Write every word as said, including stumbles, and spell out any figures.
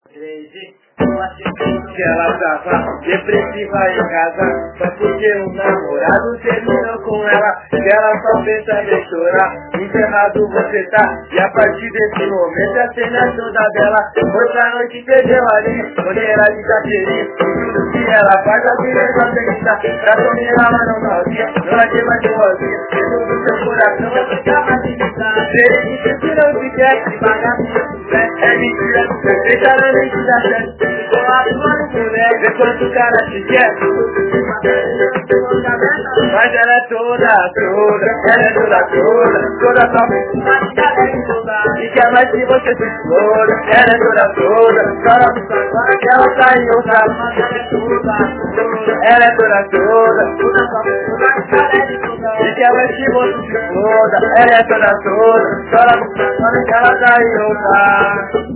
Que ela tava depressiva em casa, só porque o namorado terminou com ela. Que ela só pensa em chorar, enterrado você tá. E a partir desse momento a cena toda dela. Outra noite perdeu a linha, bandeira de Caterina. Tudo que ela faz a beleza acreditar. Pra dormir ela não novinha, não vai ter mais boazinha. Dentro do seu coração vai ficar mais limitada. Você que não se quer, que vagabundo é mentira. Perfeita na mente da certo. Vê quanto cara te quer. Mas ela é toda, toda, ela é toda, toda, toda top. E quer mais que você se explora. Ela é toda, toda, chora pro safado que ela tá em outra. Ela é toda, toda, e quer mais que você se exploda. Ela é toda, toda, chora pro safado que ela tá em outra.